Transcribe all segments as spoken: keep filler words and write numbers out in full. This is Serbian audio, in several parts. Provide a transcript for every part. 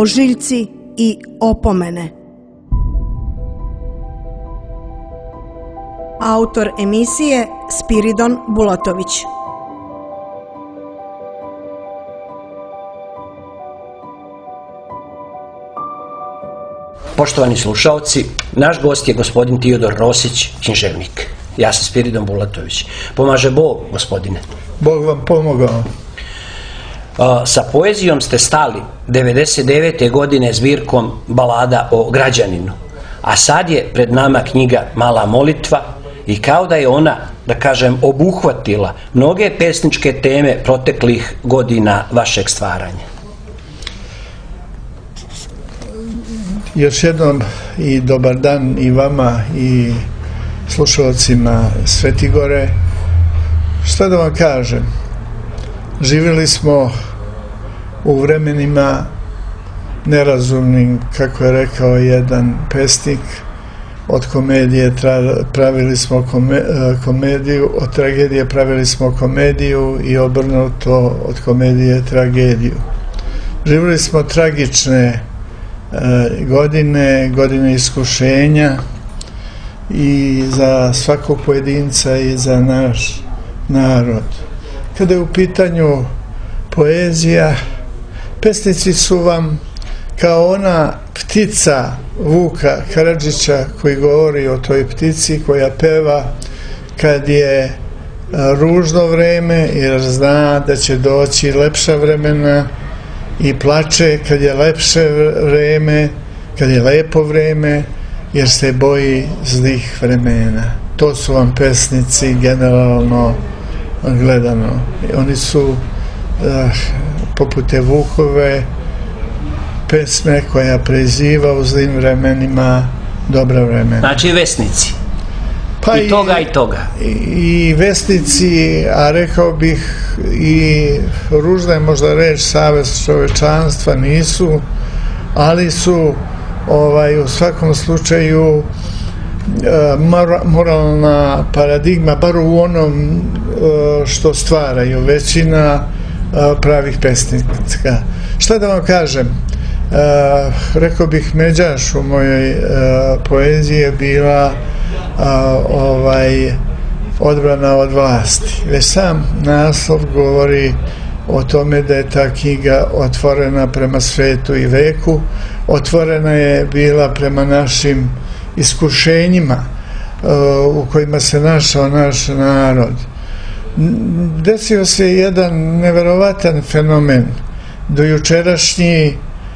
ožiljci i opomene. Autor emisije Spiridon Bulatović. Poštovani slušalci, naš gost je gospodin Teodor Rosić, književnik. Ja sam Spiridon Bulatović. Pomaže Bog, gospodine. Bog vam pomogao. Sa poezijom ste stali devedeset devete godine zbirkom balada o građaninu, a sad je pred nama knjiga Mala molitva i kao da je ona, da kažem, obuhvatila mnoge pesničke teme proteklih godina vašeg stvaranja. Još jednom i dobar dan i vama i slušalcima Svetigore. Šta da vam kažem? Živjeli smo u vremenima nerazumnim, kako je rekao jedan pesnik. Od komedije pravili smo komediju, od tragedije pravili smo komediju i obrnuto, od komedije tragediju. Živjeli smo tragične godine, godine iskušenja i za svakog pojedinca i za naš narod. Kada je u pitanju poezija, pesnici su vam kao ona ptica Vuka Karadžića koji govori o toj ptici koja peva kad je ružno vreme jer zna da će doći lepša vremena i plače kad je lepše vreme, kad je lepo vreme jer se boji zlih vremena. To su vam pesnici generalno gledano. Oni su uh, poput te Vukove pesme koja preziva u zlim vremenima dobra vremena. Znači vesnici. Pa I toga i toga. I, i vesnici, a rekao bih i ružna je možda reč savez čovečanstva, nisu, ali su ovaj, u svakom slučaju moralna paradigma, bar u onom što stvaraju većina pravih pesnika. Šta da vam kažem? Rekao bih međaš u mojoj poeziji je bila ovaj, odbrana od vlasti. Već sam naslov govori o tome da je ta knjiga otvorena prema svetu i veku, otvorena je bila prema našim iskušenjima u kojima se našao naš narod. Desio se jedan neverovatan fenomen. Dojučerašnji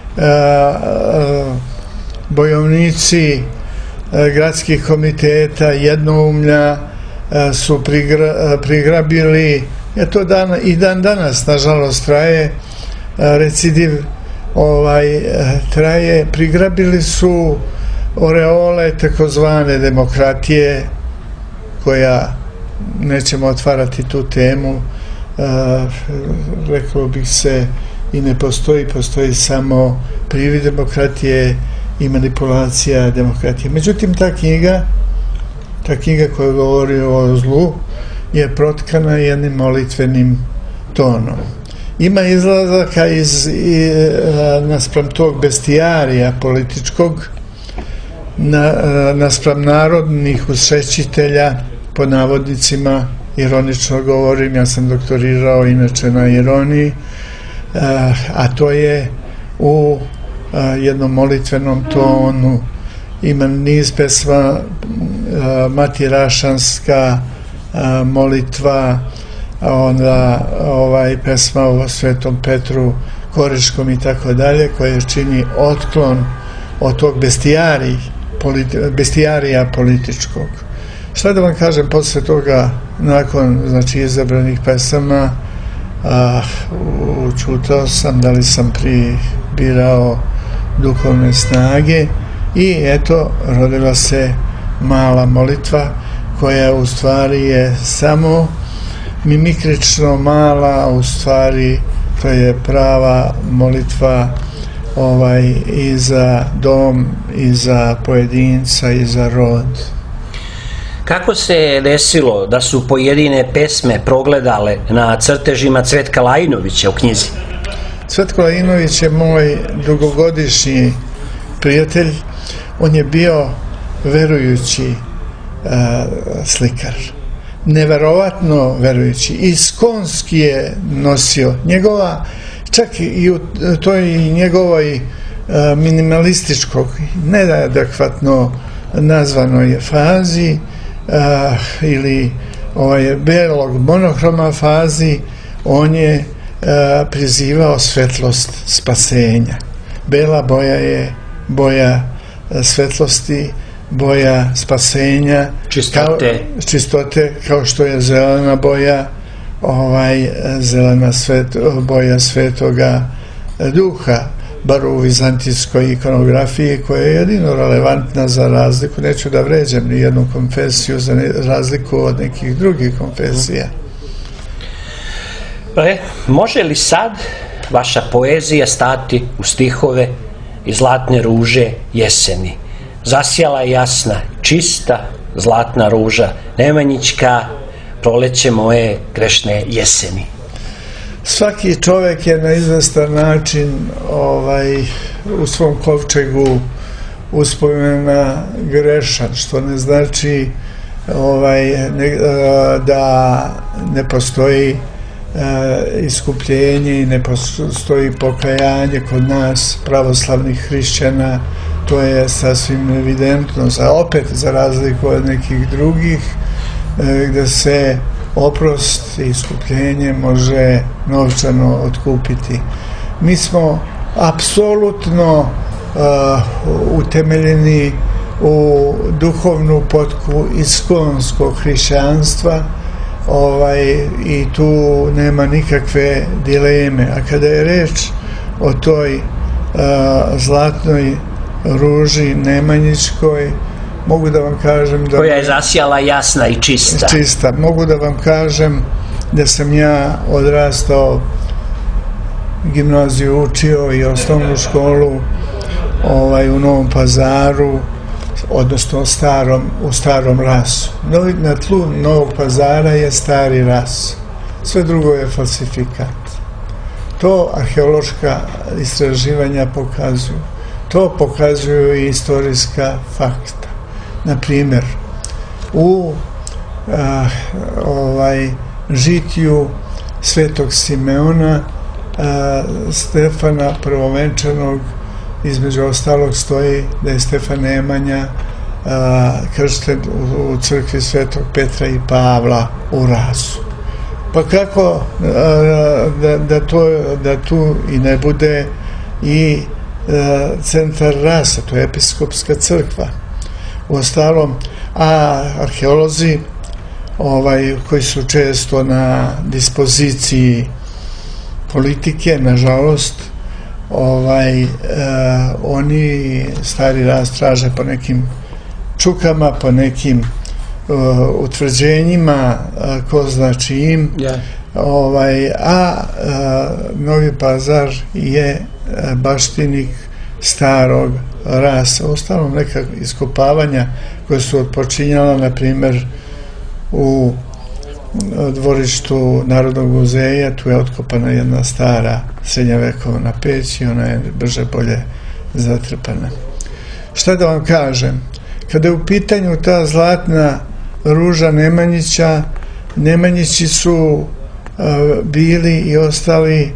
bojovnici gradskih komiteta jednoumlja su prigra, prigrabili, je to dan, i dan danas nažalost traje, recidiv ovaj, traje, prigrabili su oreole takozvane demokratije, koja, nećemo otvarati tu temu, reklo bih se, i ne postoji, postoji samo privid demokratije i manipulacija demokratije. Međutim, ta knjiga, ta knjiga koja govori o zlu, je protkana jednim molitvenim tonom. Ima izlazaka iz, i, naspram tog bestijarija političkog, na, naspram narodnih usrećitelja, po navodnicima, ironično govorim, ja sam doktorirao inače na ironiji, a to je u jednom molitvenom tonu. Ima niz pesma, Mati Rašanska molitva, onda ovaj pesma o Svetom Petru Koriškom i tako dalje, koja čini otklon od tog bestijari, politi, bestijarija političkog. Šta da vam kažem, posle toga, nakon znači, izabranih pesama, a, učutao sam da li sam pribirao duhovne snage i eto, rodila se Mala molitva, koja u stvari je samo mimikrično mala, a u stvari to je prava molitva ovaj, i za dom, i za pojedinca, i za rod. Kako se desilo da su pojedine pesme progledale na crtežima Cvetka Lajinovića u knjizi? Cvetko Lajinović je moj dugogodišnji prijatelj. On je bio verujući uh, slikar. Neverovatno verujući. Iskonski je nosio. Njegova, čak i u toj njegovoj uh, minimalističkog, neadekvatno nazvanoj fazi uh, ili ovaj, belog monohroma fazi, on je uh, prizivao svetlost spasenja. Bela boja je boja svetlosti, boja spasenja, čistote, kao, čistote, kao što je zelena boja, ovaj, zelena svet, boja svetoga duha, bar u vizantijskoj ikonografiji, koja je jedino relevantna za razliku, neću da vređam ni jednu konfesiju, za ne, razliku od nekih drugih konfesija. E, može li sad vaša poezija stati u stihove i zlatne ruže jeseni? Zasjala je jasna, čista, zlatna ruža, Nemanjićka, proleće moje grešne jeseni. Svaki čovjek je na izvestan način ovaj, u svom kovčegu uspomena grešan, što ne znači ovaj, ne, da ne postoji iskupljenje i ne postoji pokajanje kod nas pravoslavnih hrišćana. To je sasvim evidentno, za, opet za razliku od nekih drugih gdje se oprost i iskupljenje može novčano otkupiti. Mi smo apsolutno uh, utemeljeni u duhovnu potku iskonskog hrišćanstva, ovaj, i tu nema nikakve dileme. A kada je reč o toj uh, zlatnoj ruži Nemanjićkoj, mogu da vam kažem da... Koja je zasjala jasna i čista. Čista. Mogu da vam kažem da sam ja odrastao, gimnaziju učio i osnovnu školu ovaj, u Novom Pazaru, odnosno starom, u Starom Rasu. Na tlu Novog Pazara je Stari Ras. Sve drugo je falsifikat. To arheološka istraživanja pokazuju. To pokazuju i istorijska fakta. Na primjer, u a, ovaj, žitiju Svetog Simeona, a, Stefana Prvovenčanog, između ostalog stoji da je Stefan Nemanja a, kršten u, u crkvi Svetog Petra i Pavla u Rasu. Pa kako a, da, da, to, da tu i ne bude i a, centar Rasa, to je episkopska crkva. U ostalom, a arheolozi ovaj, koji su često na dispoziciji politike, nažalost, ovaj, eh, oni Stari Ras traže po nekim čukama, po nekim uh, utvrđenjima, uh, ko znači im, yeah. ovaj, a uh, Novi Pazar je uh, baštinik Starog Rasa. Ostalom neka iskopavanja koje su odpočinjala, na primjer, u dvorištu Narodnog muzeja, tu je otkopana jedna stara srednjovekovna peć i ona je brže bolje zatrpana. Šta da vam kažem? Kada je u pitanju ta zlatna ruža Nemanjića, Nemanjići su uh, bili i ostali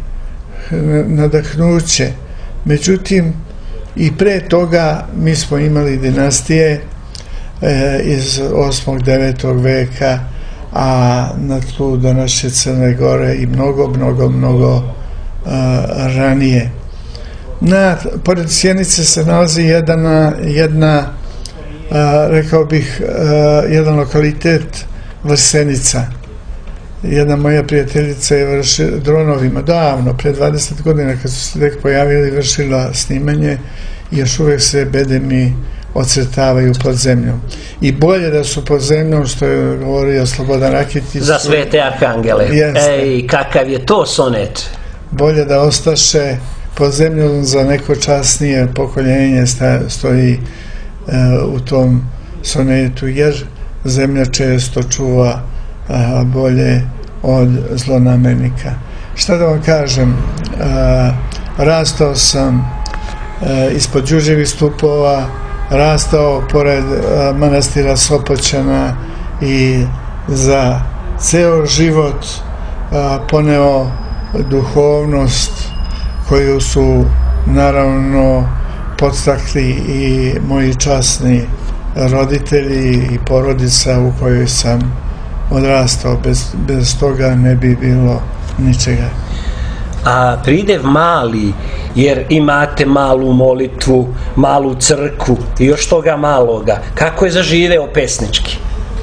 nadahnuće. Međutim, i pre toga mi smo imali dinastije e, iz osmog devetog veka, a na tlu današnje Crne Gore i mnogo, mnogo, mnogo uh, ranije. Na, pored Sjenice se nalazi jedna, jedna uh, rekao bih, uh, jedan lokalitet Vrsenica. Jedna moja prijateljica je vršila dronovima, davno, pre dvadeset godina, kad su se tek pojavili, vršila snimanje i još uvek se bedemi ocrtavaju pod zemljom. I bolje da su pod zemljom, što je govorio Slobodan Rakitić. Za svete arhangele. Jeste. Ej, kakav je to sonet? Bolje da ostaše pod zemljom, za neko časnije pokoljenje stoji uh, u tom sonetu, jer zemlja često čuva uh, bolje od zlonamernika. šta da vam kažem, rastao sam ispod Đurđevih stupova, rastao pored manastira Sopoćana i za ceo život poneo duhovnost koju su naravno podstakli i moji časni roditelji i porodica u kojoj sam odrastao. Bez, bez toga ne bi bilo ničega. A pridev mali, jer imate malu molitvu, malu crkvu i još toga maloga, kako je zaživeo pesnički?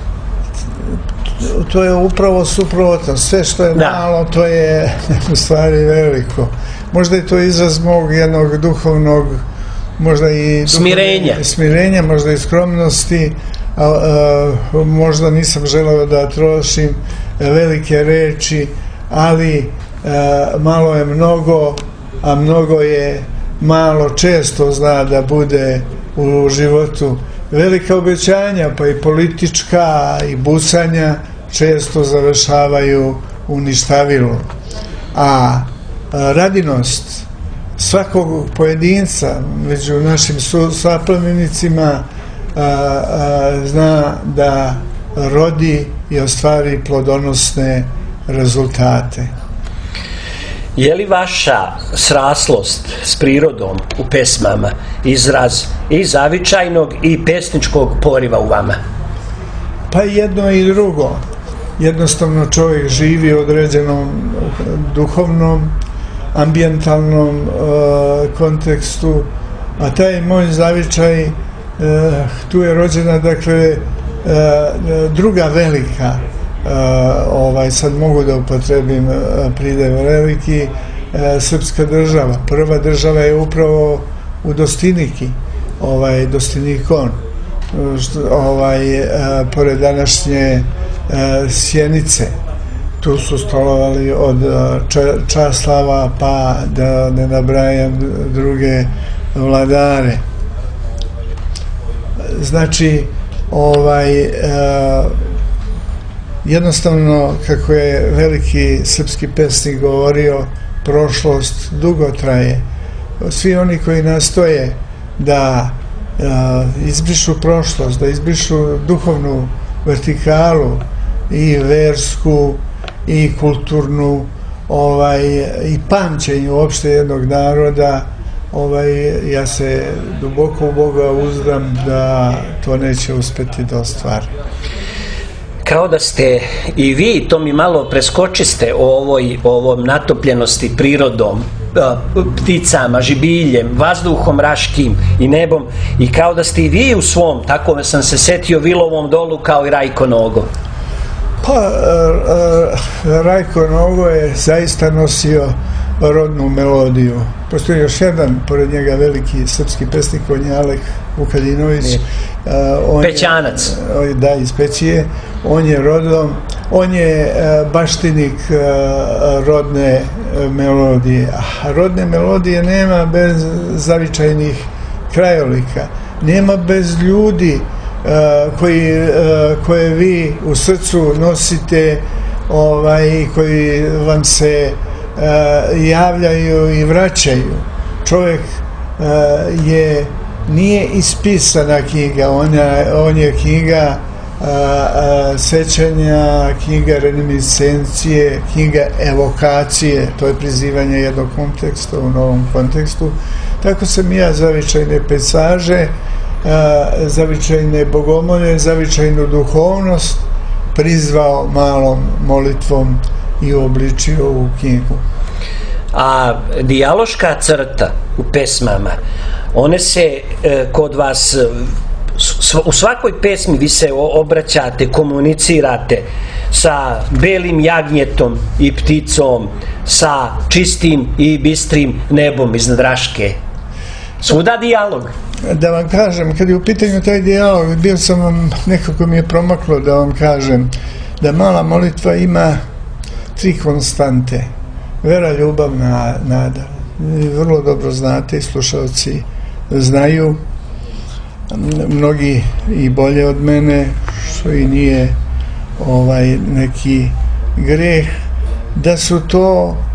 To je upravo suprotno. Sve što je da. malo, to je u stvari veliko. Možda je to izraz mog jednog duhovnog, možda i smirenja, smirenja možda i skromnosti, a, a, možda nisam želeo da trošim velike reči, ali a, malo je mnogo, a mnogo je malo, često zna da bude u životu. Velika obećanja, pa i politička i busanja često završavaju u ništavilu. A radinost svakog pojedinca među našim saplemnicima zna da rodi i ostvari plodonosne rezultate. Je li vaša sraslost s prirodom u pesmama izraz i zavičajnog i pesničkog poriva u vama? Pa jedno i drugo. Jednostavno čovjek živi u određenom duhovnom, ambijentalnom uh, kontekstu, a taj moj zavičaj, uh, tu je rođena, dakle, uh, druga velika, uh, ovaj, sad mogu da upotrebim uh, pridev veliki, uh, srpska država. Prva država je upravo u Dostiniki, ovaj, Dostinikon, što, ovaj, uh, pored današnje uh, Sjenice. Tu su stolovali od Časlava pa da ne nabrajam druge vladare. Znači, ovaj, eh, jednostavno, kako je veliki srpski pesnik govorio, prošlost dugo traje. Svi oni koji nastoje da eh, izbrišu prošlost, da izbrišu duhovnu vertikalu i versku i kulturnu, ovaj, i pamćenju uopšte jednog naroda, ovaj, ja se duboko u Boga uzdam da to neće uspeti da ostvari. Kao da ste i vi, to mi malo preskočiste o ovoj, o ovom natopljenosti prirodom, pticama, žibiljem, vazduhom raškim i nebom, i kao da ste i vi u svom, tako sam se setio, Vilovom dolu kao i Rajko Nogo. Pa, Rajko Nogo je zaista nosio rodnu melodiju. Postoji još jedan, pored njega, veliki srpski pesnik, on je Alek Vukadinović. Pećanac. Je, da, iz Pećije. On je rodom, on je baštinik rodne melodije. A rodne melodije nema bez zavičajnih krajolika. Nema bez ljudi koji, koje vi u srcu nosite, ovaj, koji vam se javljaju i vraćaju. Čovjek je, nije ispisana knjiga, on je, on je knjiga sećanja, knjiga reminiscencije, knjiga evokacije, to je prizivanje jednog konteksta u novom kontekstu. Tako sam ja zavičajne pesaže, zavičajne bogomolje, zavičajnu duhovnost prizvao malom molitvom i uobličio u knjigu. A dijaloška crta u pesmama, one se e, kod vas u svakoj pesmi vi se obraćate, komunicirate sa belim jagnjetom i pticom, sa čistim i bistrim nebom iznad Raške. Svuda dijalog. Da vam kažem, kad je u pitanju taj dijalog, bio sam vam, nekako mi je promaklo da vam kažem da mala molitva ima tri konstante. Vera, ljubav, nada. Vrlo dobro znate i slušalci znaju, mnogi i bolje od mene, što i nije ovaj neki greh, da su to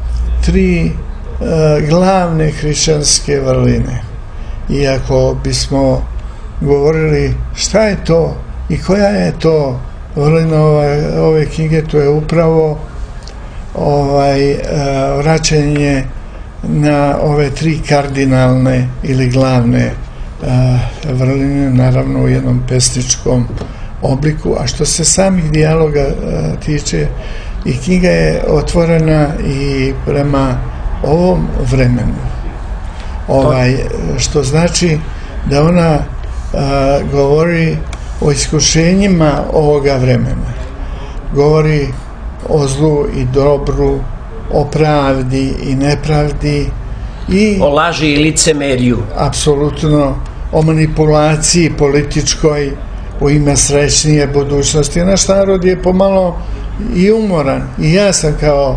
tri e, glavne hrišćanske vrline. I ako bismo govorili šta je to i koja je to vrlina ove, ove knjige, to je upravo ovaj, e, vraćanje na ove tri kardinalne ili glavne uh, vrline, naravno u jednom pesničkom obliku. A što se samih dijaloga uh, tiče, i knjiga je otvorena i prema ovom vremenu, ovaj, što znači da ona uh, govori o iskušenjima ovoga vremena, govori o zlu i dobru, o pravdi i nepravdi, i o laži i licemeriju, apsolutno o manipulaciji političkoj u ime srećnije budućnosti. Naš narod je pomalo i umoran, i ja sam kao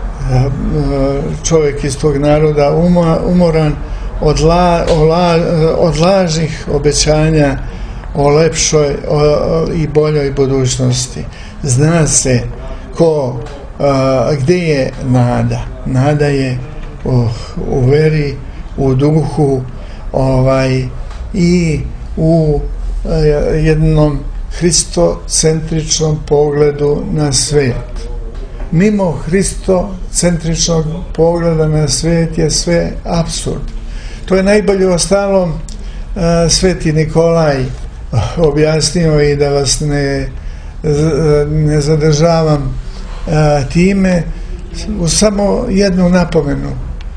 čovjek iz tog naroda umoran od, la, o la, od lažnih obećanja o lepšoj o, o, i boljoj budućnosti. Zna se ko Uh, gdje je nada? Nada je uh, u veri, u duhu, ovaj, i u uh, jednom hristocentričnom pogledu na svijet. Mimo hristocentričnog pogleda na svijet je sve apsurd. To je najbolje ostalom uh, Sveti Nikolaj uh, objasnio, i da vas ne, ne zadržavam time, u samo jednu napomenu,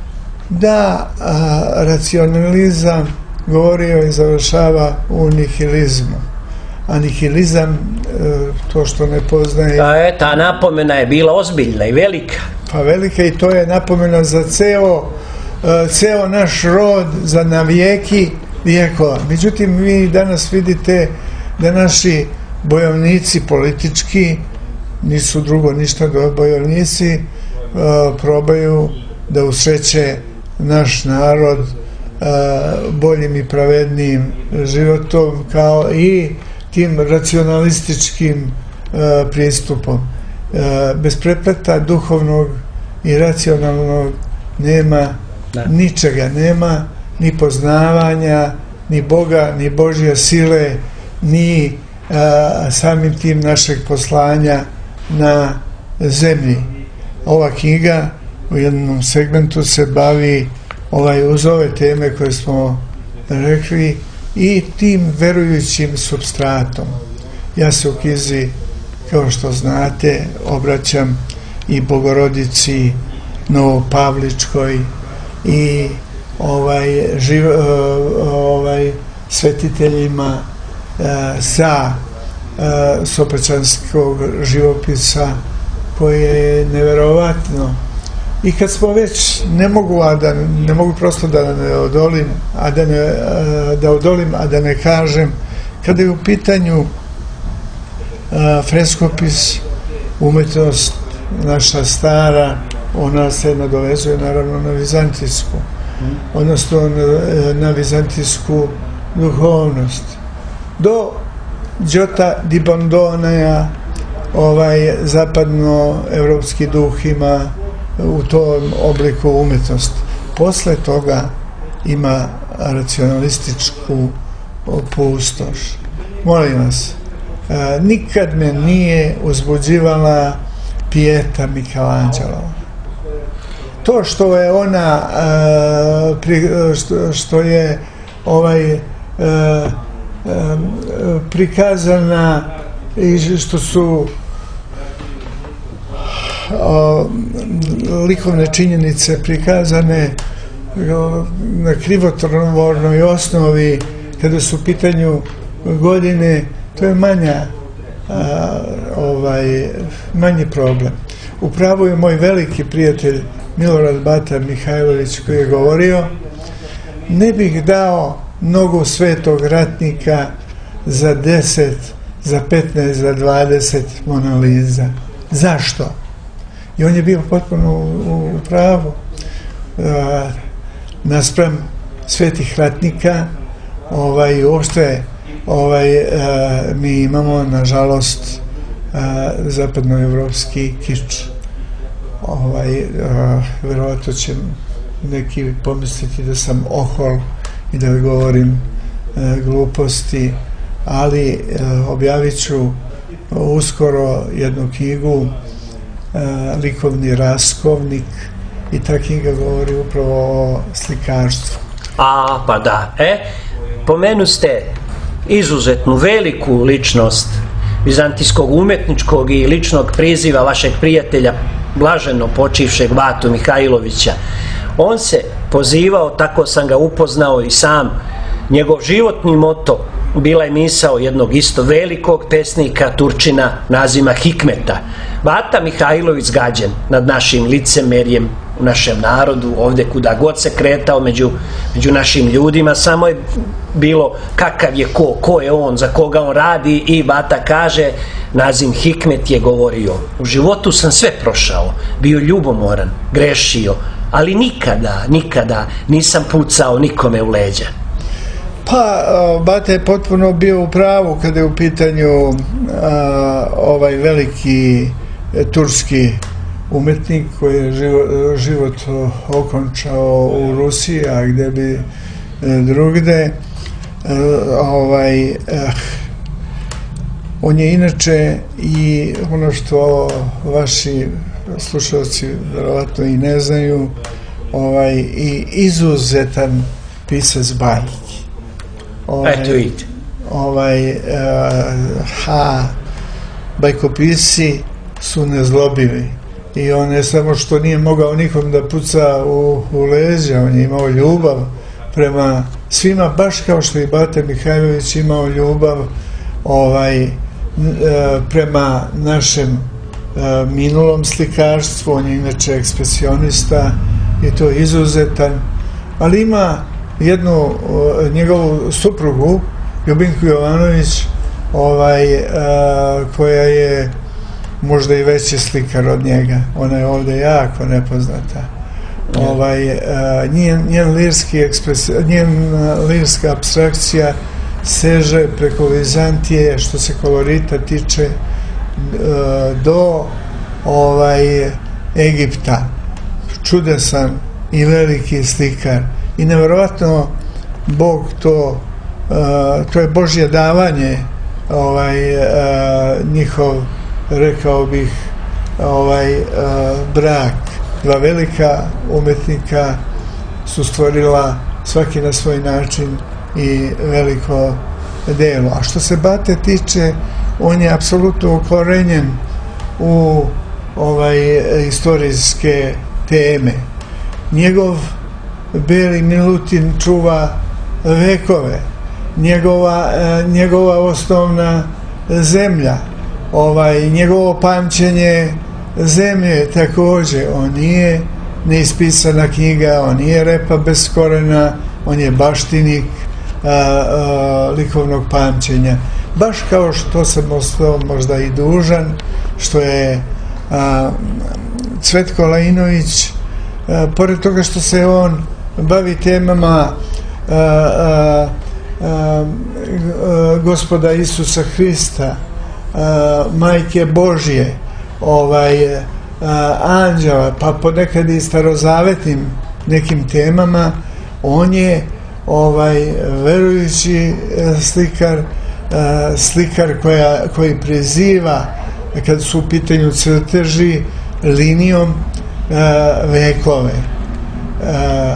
da a, racionalizam govorio i završava u nihilizmu, a nihilizam, e, to što ne poznaje, a e, ta napomena je bila ozbiljna i velika, pa velika, i to je napomena za ceo e, ceo naš rod, za na vijeki vijekova. Međutim, vi danas vidite da naši bojovnici politički nisu drugo ništa do bojovnici, e, probaju da usreće naš narod e, boljim i pravednijim životom, kao i tim racionalističkim e, pristupom. E, bez prepleta duhovnog i racionalnog nema da. ničega, nema ni poznavanja, ni Boga, ni Božje sile, ni e, samim tim našeg poslanja na zemlji. Ova knjiga u jednom segmentu se bavi ovaj, uz ove teme koje smo rekli, i tim verujućim supstratom. Ja se u knjizi, kao što znate, obraćam i Bogorodici Novopavličkoj i ovaj, živ, ovaj, svetiteljima e, sa Sopoćanskog živopisa, koje je neverovatno. I kad smo već, ne mogu, a da, ne mogu prosto da ne odolim, a da ne, da odolim, a da ne kažem, kada je u pitanju a, freskopis, umetnost naša stara, ona se nadovezuje naravno na vizantijsku, odnosno na, na vizantijsku duhovnost. Do Giota di Bondoneja ovaj zapadnoevropski duh ima u tom obliku umetnosti. Posle toga ima racionalističku pustoš. Molim vas, nikad me nije uzbuđivala Pijeta Michelangelo. To što je ona, što je ovaj prikazana, i što su likovne činjenice prikazane na krivotvornoj osnovi, kada su u pitanju godine, to je manja a, ovaj, manji problem. Upravo je moj veliki prijatelj Milorad Bata Mihajlović, koji je govorio: ne bih dao nogu svetog ratnika za deset, za petnaest, za dvadeset Monaliza. Zašto? I on je bio potpuno u, u pravu. A, naspram svetih ratnika, ovaj, uopšte ovaj, a, mi imamo, nažalost, zapadnoevropski kič. ovaj, a, verovatno će neki pomisliti da sam ohol i da govorim a, gluposti, ali a, objavit ću uskoro jednu knjigu, a, Likovni raskovnik, i ta knjiga govori upravo o slikarstvu. A, pa da. E, pomenu ste izuzetnu veliku ličnost vizantijskog umetničkog i ličnog priziva vašeg prijatelja, blaženo počivšeg Vatu Mihajlovića. On se pozivao, tako sam ga upoznao i sam, njegov životni moto bila je misao jednog isto velikog pesnika Turčina nazima Hikmeta. Vata Mihajlović zgađen nad našim licemerjem u našem narodu, ovdje kuda god se kretao među, među našim ljudima, samo je bilo kakav je ko, ko je on, za koga on radi, i Vata kaže, Nazim Hikmet je govorio, u životu sam sve prošao, bio ljubomoran, grešio, ali nikada, nikada nisam pucao nikome u leđa. Pa, Bata je potpuno bio u pravu kada je u pitanju a, ovaj veliki e, turski umetnik koji je život, život okončao u Rusiji, a gde bi e, drugde. E, ovaj, eh, on je inače, i ono što vaši slušalci verovatno i ne znaju, ovaj, i izuzetan pisac bajki. Ovaj, Eto vidite. Ovaj, uh, ha, bajkopisci su nezlobivi, i on ne samo što nije mogao nikom da puca u, u leđa, on je imao ljubav prema svima, baš kao što i Bata Mihajlović imao ljubav ovaj, uh, prema našem uh, minulom slikarstvu. On je inače ekspresionista i to izuzetan, ali ima jednu uh, njegovu suprugu, Ljubinku Jovanović, ovaj, uh, koja je možda i veći slikar od njega. Ona je ovdje jako nepoznata. Yeah. Ovaj, uh, njen, njen lirski ekspres, njen uh, lirska apstrakcija seže preko Vizantije, što se kolorita tiče, uh, do ovaj, Egipta. Čudesan i veliki slikar. I nevjerovatno Bog to, uh, to je Božje davanje, ovaj, uh, njihov, rekao bih, ovaj, uh, brak. Dva velika umetnika su stvorila svaki na svoj način i veliko delo. A što se Bate tiče, on je apsolutno ukorenjen u ovaj, istorijske teme. Njegov Beli Milutin čuva vekove, njegova, njegova osnovna zemlja, ovaj, njegovo pamćenje zemlje također. On nije neispisana knjiga, on nije repa bez korena, on je baštinik a, a, likovnog pamćenja. Baš kao što sam ostao možda i dužan, što je a, Cvetko Lajinović, a, pored toga što se on bavi temama a, a, a, a, Gospoda Isusa Hrista, a, Majke Božje, ovaj, a, anđela, pa ponekad i starozavetnim nekim temama, on je ovaj, verujući slikar, a, slikar koja, koji priziva, kad su u pitanju crteži, linijom a, vekove. A,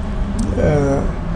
a,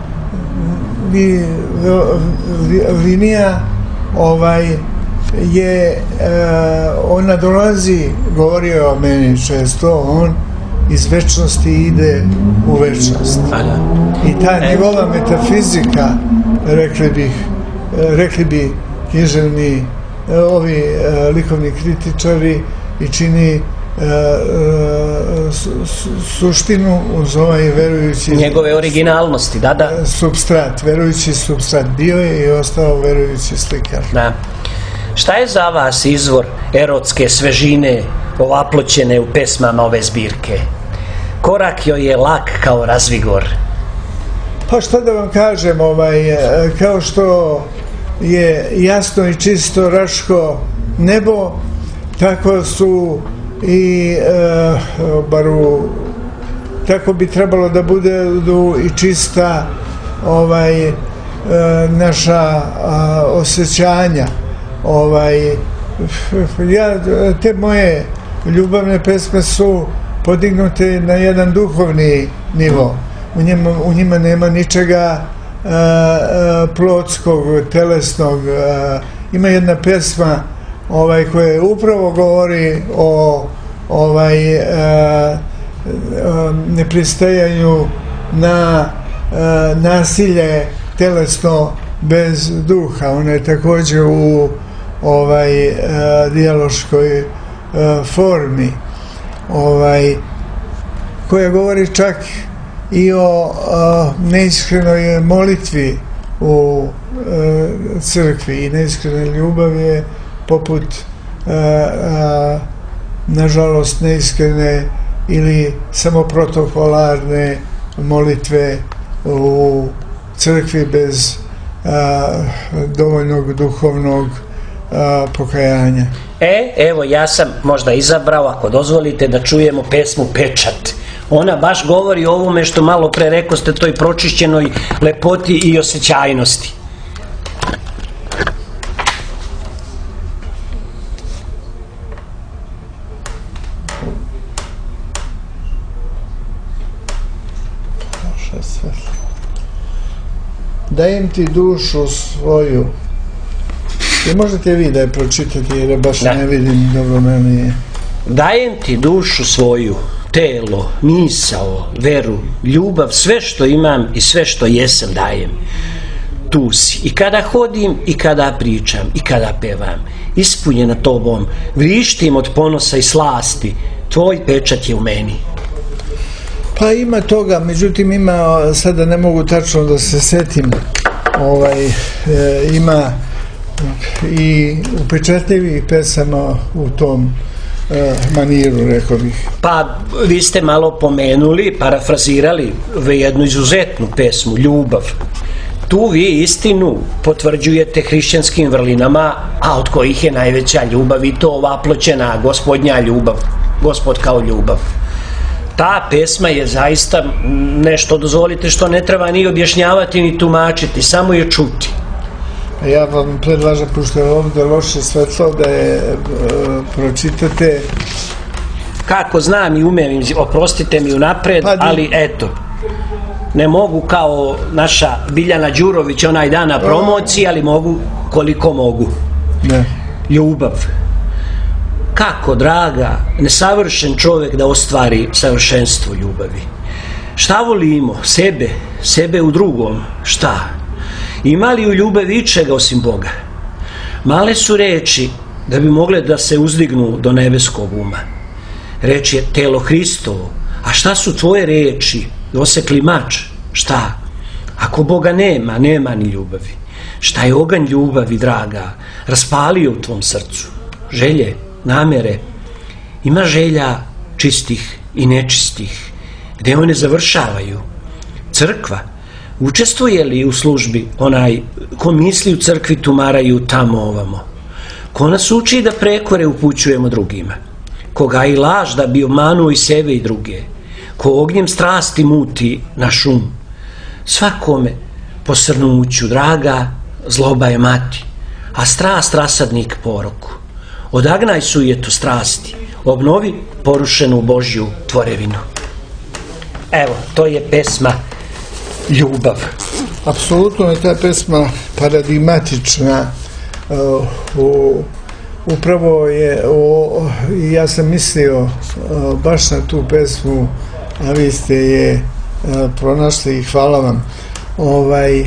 li, li, linija ovaj, je, uh, ona dolazi, govorio je o meni često, on iz večnosti ide u večnost. I ta njegova metafizika, rekli bih, rekli bi književni, ovi uh, likovni kritičari, i čini uh, uh, su, su, suštinu uz ovaj verujući... Njegove originalnosti, da, da. Substrat, verujući substrat. Bio je i ostao verujući slikar. Da. Šta je za vas izvor erotske svežine ovaploćene u pesmama ove zbirke? Korak joj je lak kao razvigor. Pa šta da vam kažem, ovaj, kao što je jasno i čisto Raško nebo, tako su i e, bar u, tako bi trebalo da bude i čista ovaj, e, naša a, osjećanja. Ovaj, ja, te moje ljubavne pesme su podignute na jedan duhovni nivo. U njima, u njima nema ničega a, a, plotskog, telesnog. A, ima jedna pesma ovaj, koja upravo govori o ovaj, a, a, nepristajanju na a, nasilje telesno bez duha. Ona je također u ovaj, a, dijaloškoj a, formi, ovaj, koja govori čak i o a, neiskrenoj molitvi u a, crkvi, i neiskrena ljubav je poput a, a, nažalost neiskrene ili samo protokolarne molitve u crkvi bez a, dovoljnog duhovnog a, pokajanja. E, evo ja sam možda izabrao, ako dozvolite, da čujemo pesmu Pečat. Ona baš govori o ovome što malo pre rekao ste, toj pročišćenoj lepoti i osjećajnosti. Dajem ti dušu svoju. I možete vi da je pročitate, jer baš da. Ne vidim dobro meni. Dajem ti dušu svoju, telo, misao, veru, ljubav, sve što imam i sve što jesam dajem. Tu si. I kada hodim, i kada pričam, i kada pevam, ispunjena tobom, vrištim od ponosa i slasti, tvoj pečat je u meni. Pa ima toga, međutim ima, sada ne mogu tačno da se setim, ovaj, e, ima i upečatljivih pesama u tom e, maniru, rekao bih. Pa vi ste malo pomenuli, parafrazirali jednu izuzetnu pesmu, Ljubav. Tu vi istinu potvrđujete hrišćanskim vrlinama, a od kojih je najveća ljubav, i to ovaploćena Gospodnja ljubav, Gospod kao ljubav. Ta pesma je zaista nešto, dozvolite, što ne treba ni objašnjavati ni tumačiti, samo je čuti. Ja vam predlažem, pošto je ovdje loše svetlo, da je e, pročitate. Kako znam i umem, oprostite mi unapred, pa, ali eto, ne mogu kao naša Biljana Đurović onaj dan na promociji, ali mogu koliko mogu. Ne. Ljubav. Kako, draga, nesavršen čovjek da ostvari savršenstvo ljubavi? Šta volimo? Sebe, sebe u drugom. Šta? Ima li u ljubavi ičega osim Boga? Male su reči da bi mogle da se uzdignu do nebeskog uma. Reč je telo Hristovo. A šta su tvoje reči? Dosekli mač. Šta? Ako Boga nema, nema ni ljubavi. Šta je oganj ljubavi, draga, raspalio u tvom srcu? Želje, namere. Ima želja čistih i nečistih, gde one završavaju. Crkva učestvuje li u službi onaj ko misli u crkvi tumaraju tamo ovamo? Ko nas uči da prekore upućujemo drugima? Ko gaji laž da bi omanuo i sebe i druge? Ko ognjem strasti muti naš um? Svakome po srnuću, draga, zloba je mati, a strast rasadnik poroku. Odagnaj sujetu strasti, obnovi porušenu Božju tvorevinu. Evo, to je pesma Ljubav. Apsolutno je ta pesma paradigmatična. Uh, u, upravo je, u, ja sam mislio uh, baš na tu pesmu, a vi ste je uh, pronašli i hvala vam. Ovaj,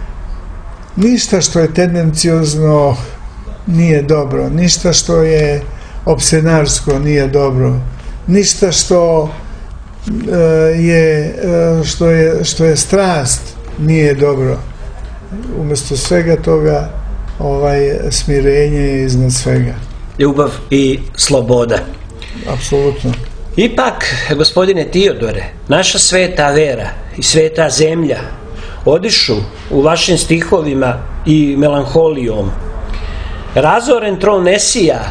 ništa što je tendenciozno nije dobro, ništa što je opsenarsko nije dobro, ništa što uh, je, uh, što je što je strast nije dobro. Umjesto svega toga ovaj smirenje je iznad svega. Ljubav i sloboda. Apsolutno. Ipak, gospodine Tiodore, naša sveta vera i sveta zemlja odišu u vašim stihovima i melanholijom. Razoren tron Nesija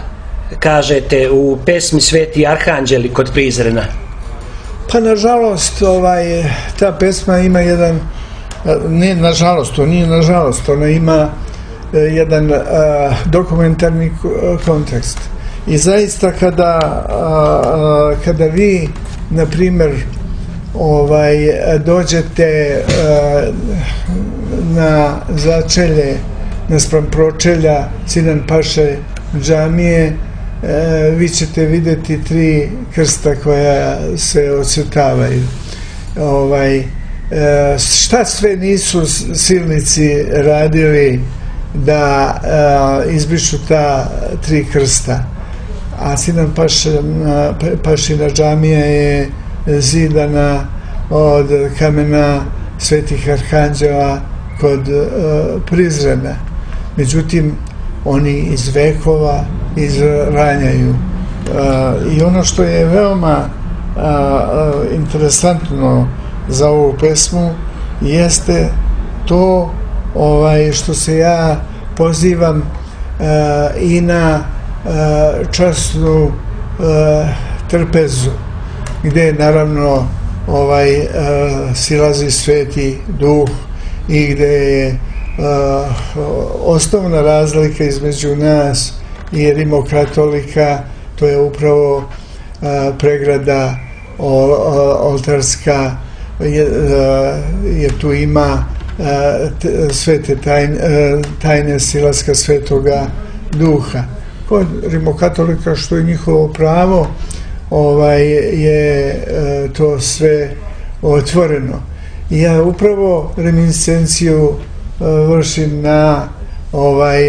kažete u pesmi Sveti arhanđeli kod Prizrena? Pa nažalost, ovaj, ta pesma ima jedan, ne nažalost, to nije nažalost, ona ima jedan a, dokumentarni kontekst. I zaista kada, a, kada vi, na primjer, ovaj, dođete a, na začelje, naspram pročelja Sinan Paše džamije, E, vi ćete vidjeti tri krsta koja se ocrtavaju. Ovaj, e, šta sve nisu silnici radili da e, izbrišu ta tri krsta, a Sinan Pašina, Pašina džamija je zidana od kamena svetih arhanđela kod e, Prizrena. Međutim, oni iz vekova izranjaju. Uh, I ono što je veoma uh, uh, interesantno za ovu pesmu jeste to ovaj, što se ja pozivam uh, i na uh, časnu uh, trpezu, gdje naravno ovaj, uh, silazi Sveti Duh i gdje je Uh, osnovna razlika između nas i rimokatolika, to je upravo uh, pregrada ol, oltarska, je, uh, jer tu ima uh, t, svete tajne, uh, tajne silaska Svetoga Duha. Kod rimokatolika, što je njihovo pravo, ovaj, je uh, to sve otvoreno. I ja upravo reminiscenciju vršim na ovaj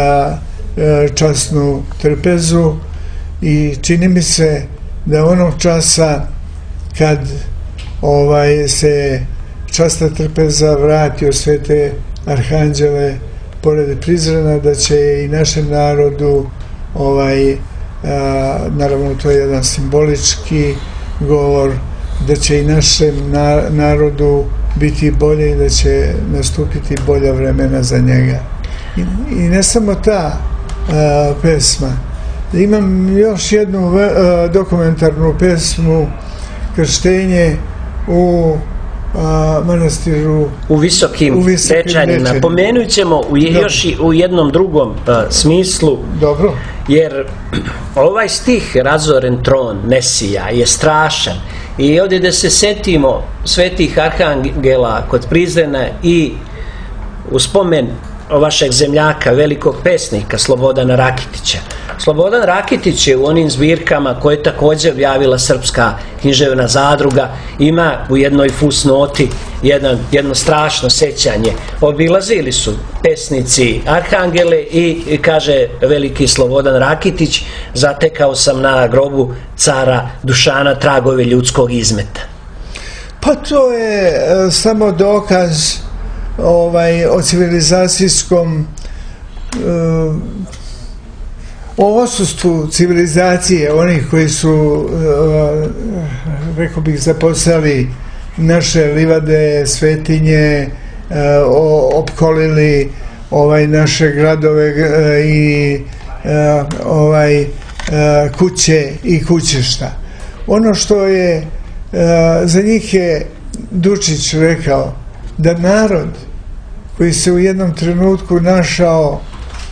časnu trpezu i čini mi se da onog časa kad ovaj se časna trpeza vrati od Svete arhanđele pored Prizrena, da će i našem narodu ovaj a, naravno to je jedan simbolički govor, da će i našem na, narodu biti bolje i da će nastupiti bolja vremena za njega. I, i ne samo ta a, pesma. Imam još jednu a, dokumentarnu pesmu, Krštenje u a, manastiru u Visokim, u visokim Dečanima. Pomenut ćemo u, još i u jednom drugom a, smislu. Dobro. Jer ovaj stih Razoren tron Mesija je strašan. I ovdje da se setimo svetih arhangela kod Prizrena i u spomen vašeg zemljaka, velikog pesnika Slobodana Rakitića. Slobodan Rakitić je u onim zbirkama koje je također objavila Srpska književna zadruga, ima u jednoj fusnoti jedan, jedno strašno sećanje. Obilazili su pesnici arhangele i, i kaže veliki Slobodan Rakitić, zatekao sam na grobu cara Dušana tragove ljudskog izmeta. Pa to je e, samo dokaz ovaj, o civilizacijskom e, o odsustvu civilizacije, onih koji su, rekao bih, zaposlali naše livade, svetinje, opkolili ovaj naše gradove i ovaj kuće i kućišta. Ono što je za njih je Dučić rekao, da narod koji se u jednom trenutku našao,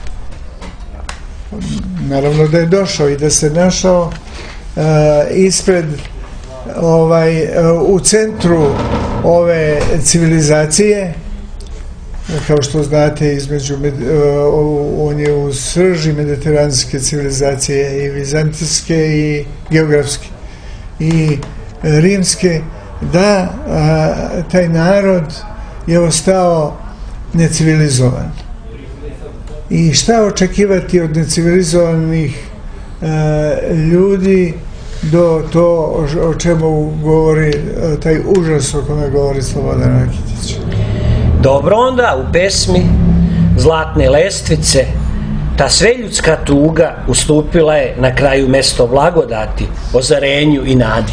naravno da je došao i da se našao uh, ispred ovaj, uh, u centru ove civilizacije, kao što znate, između uh, on je u srži mediteranske civilizacije, i vizantijske i geografske i uh, rimske, da uh, taj narod je ostao necivilizovan. I šta očekivati od necivilizovanih e, ljudi do to o, o čemu govori e, taj užas o kome govori Slobodan Rakitić. Dobro, onda u pesmi Zlatne lestvice ta sveljudska tuga ustupila je na kraju mesto blagodati, ozarenju i nadi.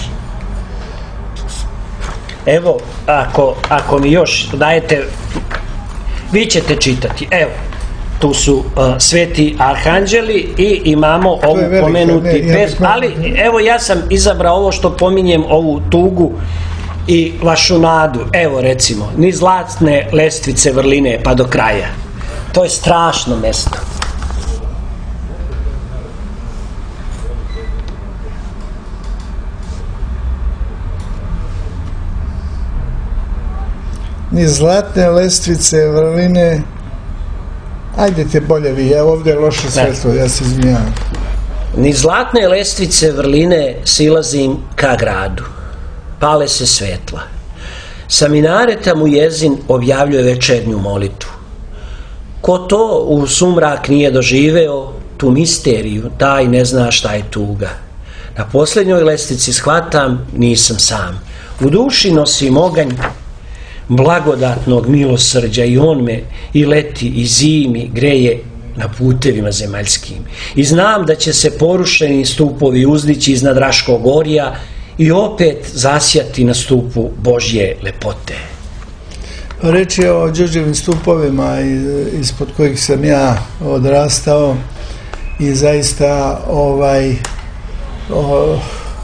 Evo, ako, ako mi još dajete, vi ćete čitati. Evo, tu su uh, sveti arhanđeli i imamo ovu velika, pomenuti ne, pes, ja ali evo ja sam izabrao ovo što pominjem, ovu tugu i vašu nadu. Evo recimo, ni zlatne lestvice vrline pa do kraja. To je strašno mesto. Ni zlatne lestvice vrline. Ajdete bolje vi, ja ovdje je loše svetlo, ja se izmijavam. Ni zlatne lestvice vrline silazim ka gradu. Pale se svetla. Sa minareta mu jezin objavljuje večernju molitvu. Ko to u sumrak nije doživeo, tu misteriju, taj ne zna šta je tuga. Na posljednjoj lestvici shvatam, nisam sam. U duši nosim oganj blagodatnog milosrđa i on me i leti i zimi greje na putevima zemaljskim. I znam da će se porušeni stupovi uzdići iznad Raškog gorja i opet zasjati na stupu Božje lepote. Reč je o Đurđevim stupovima ispod kojih sam ja odrastao i zaista ovaj o,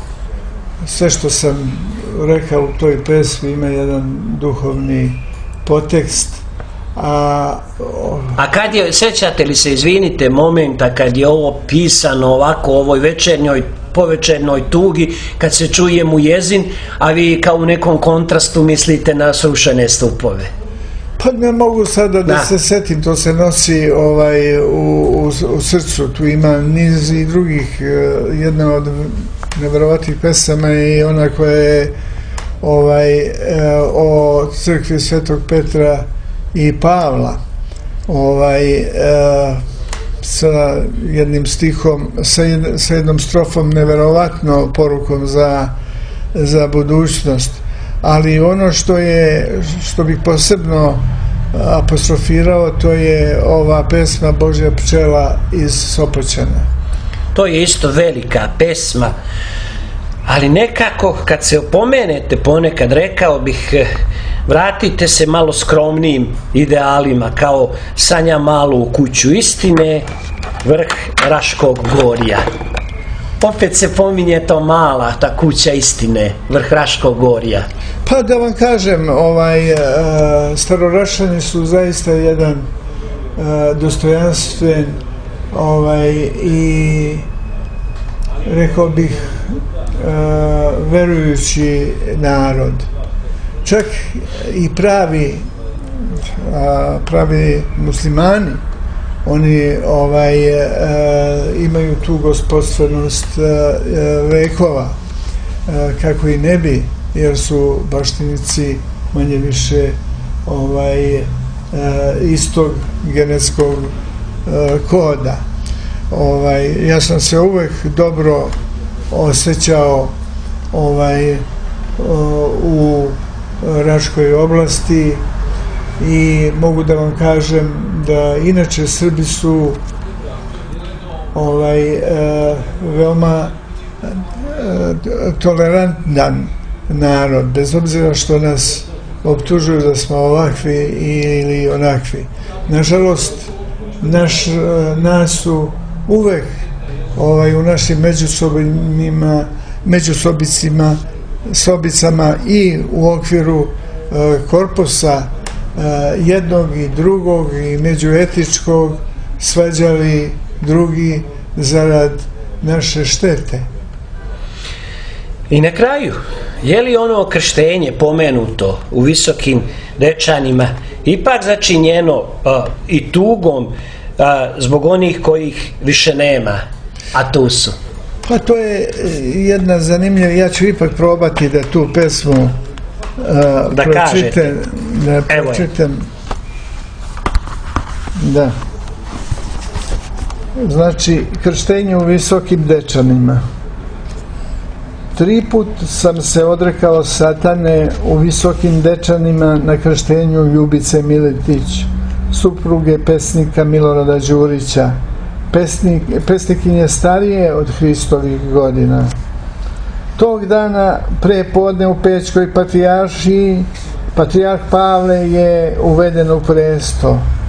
sve što sam rekao u toj pesmi ima jedan duhovni potekst. A, o... a kad je, sećate li se, izvinite, momenta kad je ovo pisano ovako u ovoj večernjoj, povečernoj tugi, kad se čuje mu jezin, a vi kao u nekom kontrastu mislite na srušene stupove? Pa ne mogu sada da, da. se setim, to se nosi ovaj, u, u, u srcu, tu ima niz i drugih, jedna od nevjerovatnih pesama i ona koja je ovaj, o crkvi Svetog Petra i Pavla, ovaj, e, sa jednim stihom, sa, jed, sa jednom strofom neverovatno porukom za, za budućnost. Ali ono što je, što bih posebno apostrofirao, to je ova pesma Božja pčela iz Sopoćana. To je isto velika pesma, ali nekako kad se opomenete ponekad, rekao bih, vratite se malo skromnijim idealima, kao Sanja malu kuću istine, vrh Raškog gorja. Opet se pominje to mala, ta kuća istine, vrh Raškog gorja. Pa da vam kažem, ovaj, Starorašani su zaista jedan dostojanstven ovaj, i rekao bih verujući narod. Čak i pravi pravi muslimani, oni ovaj, e, imaju tu gospodstvenost e, vekova, e, kako i ne bi, jer su baštinici manje više ovaj, e, istog genetskog e, koda. Ovaj, ja sam se uvek dobro osjećao ovaj, o, u Raškoj oblasti i mogu da vam kažem da inače Srbi su ovaj, e, veoma e, tolerantan narod, bez obzira što nas optužuju da smo ovakvi ili onakvi. Nažalost, naš, nas su uvek ovaj, u našim međusobima, međusobicima, sobicama i u okviru e, korpusa jednog i drugog i međuetičkog svađali drugi zarad naše štete. I na kraju, je li ono krštenje pomenuto u Visokim Dečanima ipak začinjeno uh, i tugom uh, zbog onih kojih više nema, a tu su? Pa to je jedna zanimljiva, ja ću ipak probati da tu pesmu Uh, da kažete. Da pročitam. Da. Znači, krštenje u Visokim Dečanima. Tri put sam se odrekao satane u Visokim Dečanima na krštenju Ljubice Miletić, supruge pesnika Milorada Đurića. Pesnik, pesnikinje starije od Hristovih godina. Tog dana pre podne u Pećkoj patrijaršiji patrijarh Pavle je uveden u presto.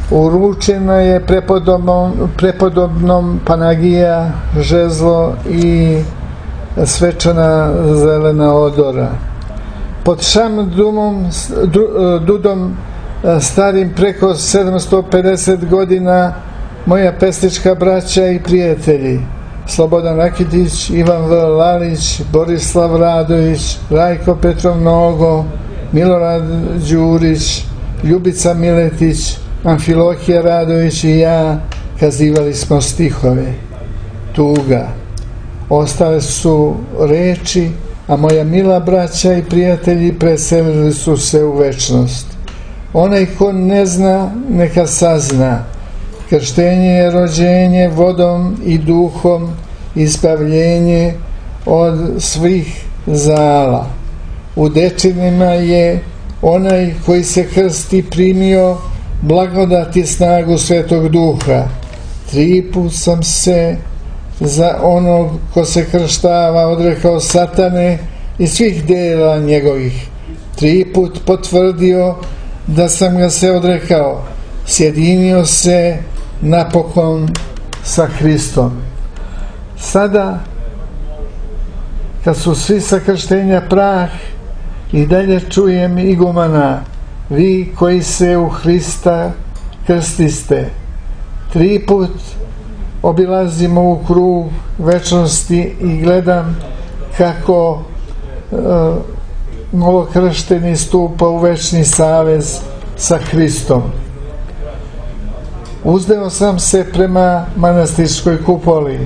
Uručena je prepodobnom, prepodobnom Panagija, žezlo i svečana zelena odora. Pod Šamdumom, Dudom, starim preko sedamsto pedeset godina, moja pesnička braća i prijatelji, Slobodan Rakitić, Ivan V. Lalić, Borislav Radović, Rajko Petrov Nogo, Milorad Đurić, Ljubica Miletić, Amfilohija Radović i ja kazivali smo stihove. Tuga. Ostale su reči, a moja mila braća i prijatelji preselili su se u večnost. Onaj ko ne zna, neka sazna. Krštenje je rođenje vodom i duhom, ispavljenje od svih zala. U dečinima je onaj koji se krsti primio blagodati snagu Svetog Duha. Tri put sam se za onog ko se krštava odrekao satane i svih dela njegovih. Tri put potvrdio da sam ga se odrekao. Sjedinio se napokon sa Hristom. Sada, kad su svi sa krštenja prah, i dalje čujem igumana, vi koji se u Hrista krstiste. Tri put obilazimo u krug večnosti i gledam kako e, novokršteni stupa u večni savez sa Hristom. Uzdeo sam se prema manastirskoj kupoli.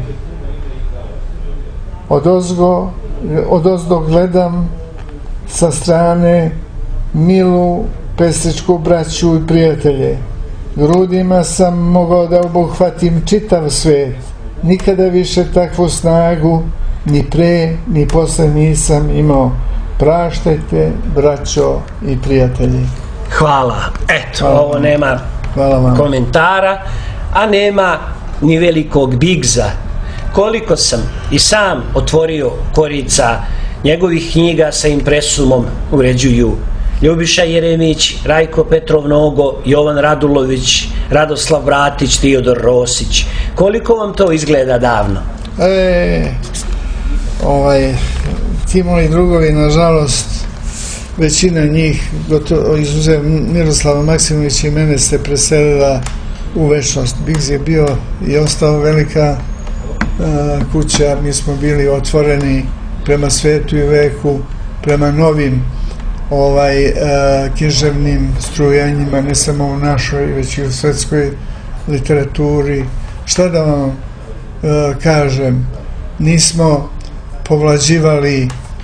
Odozgo, odozdo gledam sa strane milu pesničku braću i prijatelje. Grudima sam mogao da obuhvatim čitav svet. Nikada više takvu snagu ni pre ni posle nisam imao. Praštajte, braćo i prijatelji. Hvala. Eto, Hvala. Ovo nema komentara, a nema ni velikog Bigza. Koliko sam i sam otvorio korica njegovih knjiga sa impresumom uređuju Ljubiša Jeremić, Rajko Petrov Nogo, Jovan Radulović, Radoslav Vratić, Teodor Rosić. Koliko vam to izgleda davno? E, ovaj, ti moji drugovi, nažalost, većina njih, gotovo, izuzev Miroslava Maksimovića i mene, se preselila u večnost. Bigz je bio i ostao velika a, kuća, mi smo bili otvoreni prema svetu i veku, prema novim ovaj a, književnim strujanjima, ne samo u našoj, već i u svetskoj literaturi. Šta da vam a, kažem, nismo povlađivali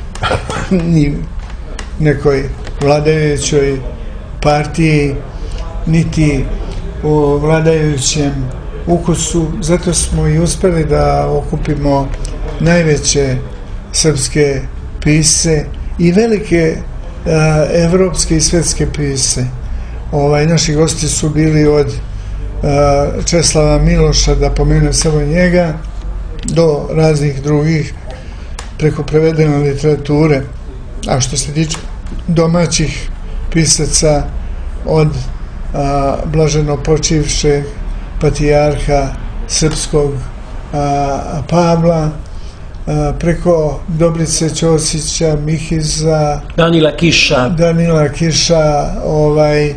ni nekoj vladajućoj partiji, niti u vladajućem ukusu, zato smo i uspeli da okupimo najveće srpske pisce i velike a, evropske i svetske pisce. Ovaj, naši gosti su bili od a, Česlava Miloša, da pomenem samo njega, do raznih drugih preko prevedene literature. A što se tiče domaćih pisaca, od a, blaženo počivšeg patrijarha srpskog a, Pavla, a, preko Dobrice Ćosića, Mihiza, Danila Kiša, Danila Kiša, ovaj,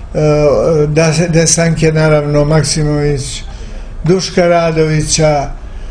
a, Desanke, naravno, Maksimović, Duška Radovića,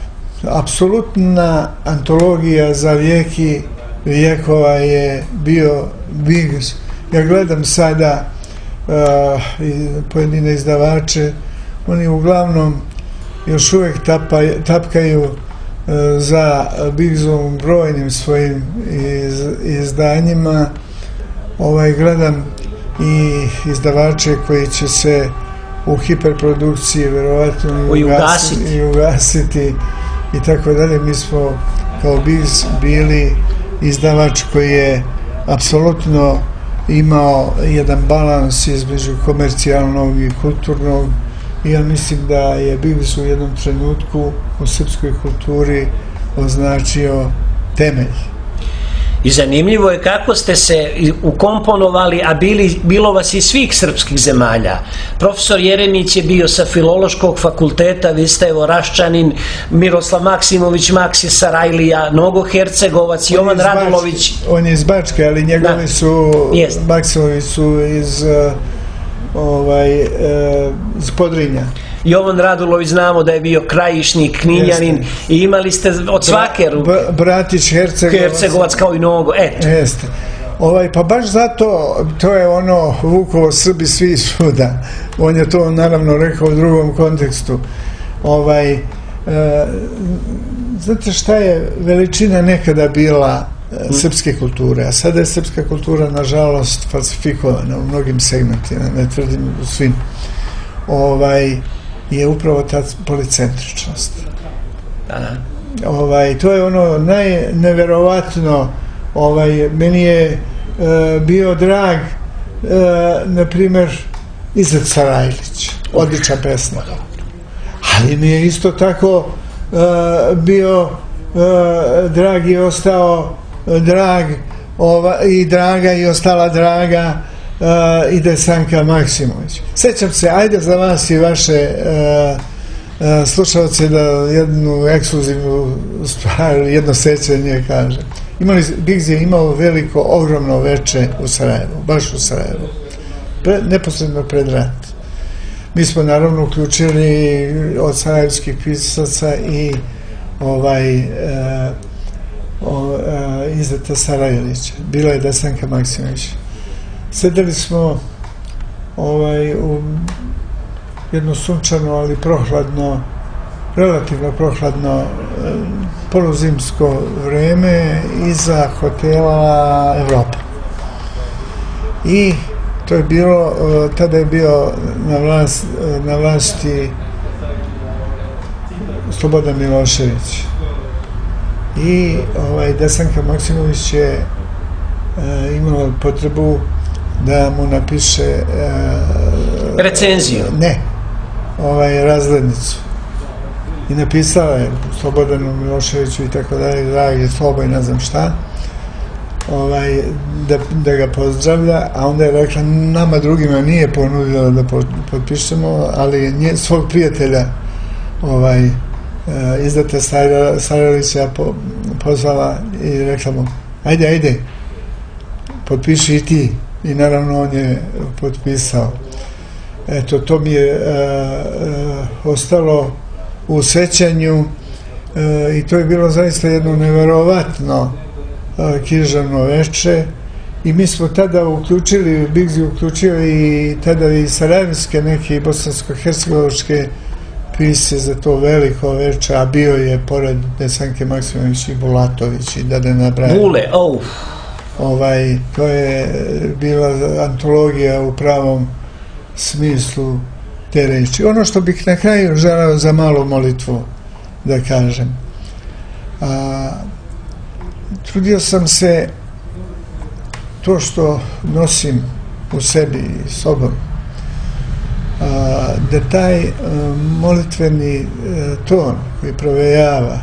apsolutna antologija za vijeki vijekova je bio Bigz. Ja gledam sada uh, pojedine izdavače, oni uglavnom još uvijek tapa, tapkaju uh, za Bigzovom brojnim svojim iz, izdanjima. Ovaj, gledam i izdavače koji će se u hiperprodukciji verovatno i ugasiti, i ugasiti i tako dalje. Mi smo kao Bigz bili izdavač koji je apsolutno imao jedan balans između komercijalnog i kulturnog, i ja mislim da je Bigz u jednom trenutku u srpskoj kulturi označio temelj. I zanimljivo je kako ste se ukomponovali, a bili, bilo vas iz svih srpskih zemalja. Profesor Jeremić je bio sa Filološkog fakulteta, vi ste evo Raščanin, Miroslav Maksimović, Maksi Sarajlija, Nogo Hercegovac, Jovan Radulović. On je iz Bačke, ali njegovi su, Maksimović su iz, ovaj, iz Podrinja. Jovan Radulović znamo da je bio Krajišnik, Kninjanin i imali ste od svake ruke. Bratić, Hercegovac. Hercegovac kao i Nogo, eto. Jeste. Ovaj, pa baš zato, to je ono Vukovo Srbi svi svuda. On je to naravno rekao u drugom kontekstu. Ovaj, e, znate šta je veličina nekada bila e, srpske kulture, a sada je srpska kultura nažalost falsifikovana u mnogim segmentima, ne tvrdim u svim. Ovaj, je upravo ta policentričnost. Ovaj, to je ono najneverovatno, ovaj, meni je e, bio drag e, na primjer Izet Sarajlić, odličan pesnik, ali mi je isto tako e, bio e, drag i ostao drag ova, i draga i ostala draga Uh, i Desanka Maksimović. Sećam se, ajde za vas i vaše uh, uh, slušalce da jednu ekskluzivnu stvar, jedno sećanje kažem. Imali, Biggs je imao veliko, ogromno veče u Sarajevu, baš u Sarajevu, Pre, neposredno pred rat. Mi smo naravno uključili od sarajevskih pisaca i ovaj uh, o, uh, Izeta Sarajlića. Bila je Desanka Maksimović. Sedeli smo ovaj, u jedno sunčano, ali prohladno, relativno prohladno poluzimsko vreme iza hotela Evropa. I to je bilo, tada je bio na, vlast, na vlasti Slobodan Milošević. I ovaj, Desanka Maksimović je e, imala potrebu da mu napiše e, recenziju. Ne, ovaj, razglednicu. I napisala je Slobodanu Miloševiću i tako dalje, dragi Slobo i ne znam šta, ovaj, da, da ga pozdravlja, a onda je rekla, nama drugima nije ponudila da potpišemo, ali nje, svog prijatelja ovaj, e, Izdata Sarajlića po, pozvala i rekla mu, ajde, ajde, potpiši i ti. I naravno on je potpisao. Eto, to mi je e, e, ostalo u sećanju e, i to je bilo zaista jedno neverovatno e, književno veče i mi smo tada uključili, Biggs je uključio i tada i sarajevske neke i bosansko-hercegovačke pisce za to veliko veče, a bio je pored Desanke Maksimović i Bulatović i da ne nabrajam. Bule, oh. Ovaj, to je bila antologija u pravom smislu te reči. Ono što bih na kraju želeo za malu molitvu da kažem. A, trudio sam se to što nosim u sebi i sobom, a, da taj a, molitveni a, ton koji provejava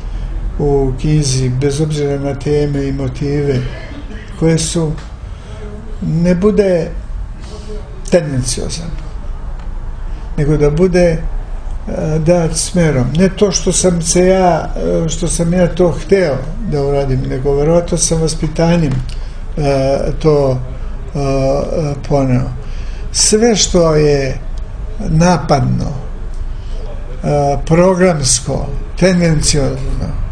u knjizi, bez obzira na teme i motive koje su, ne bude tendenciozan, nego da bude uh, dat smerom. Ne to što sam se ja, uh, što sam ja to hteo da uradim, nego verovatno sam vaspitanjem uh, to uh, uh, poneo. Sve što je napadno, uh, programsko, tendenciozno,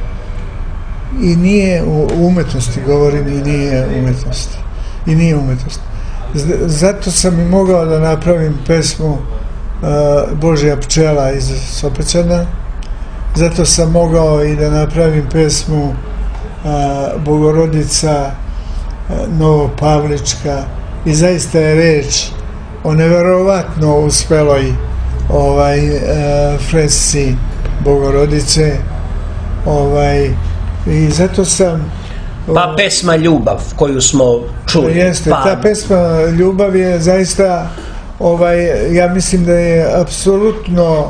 i nije u umetnosti, govorim, i nije umetnosti. I nije umetnost. Zato sam i mogao da napravim pesmu uh, Božja pčela iz Sopećana. Zato sam mogao i da napravim pesmu uh, Bogorodica uh, Novopavlička. I zaista je reč o neverovatno uspeloj ovaj, uh, fresci Bogorodice. Ovaj, i zato sam... Pa pesma Ljubav koju smo čuli. Jeste, pa... ta pesma Ljubav je zaista, ovaj, ja mislim da je apsolutno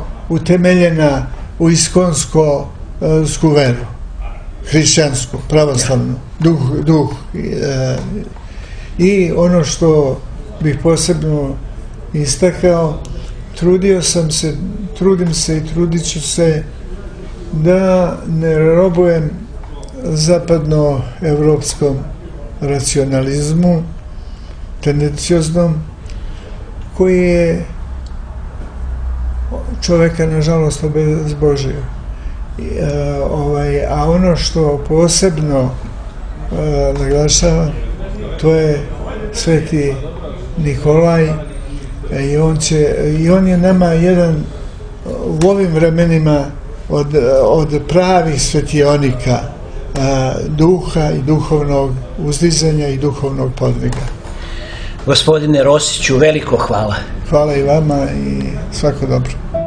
utemeljena u iskonsko-sku veru, hrišćansku, pravoslavnu. duh, duh. E, I ono što bih posebno istakao, trudio sam se, trudim se i trudit ću se da ne robujem zapadnoevropskom racionalizmu, tendencioznom, koji je čoveka nažalost obezbožio. E, ovaj, a ono što posebno e, naglašavam, to je Sveti Nikolaj e, i, on će, i on je nama jedan u ovim vremenima od, od pravih svetionika a, duha i duhovnog uzdizanja i duhovnog podviga. Gospodine Rosiću, veliko hvala. Hvala i vama i svako dobro.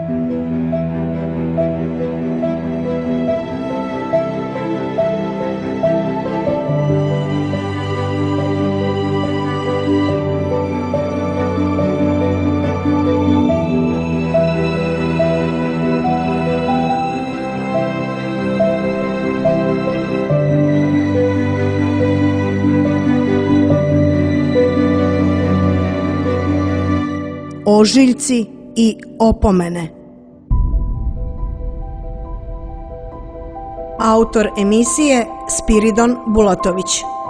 Ožiljci i opomene. Autor emisije Spiridon Bulatović.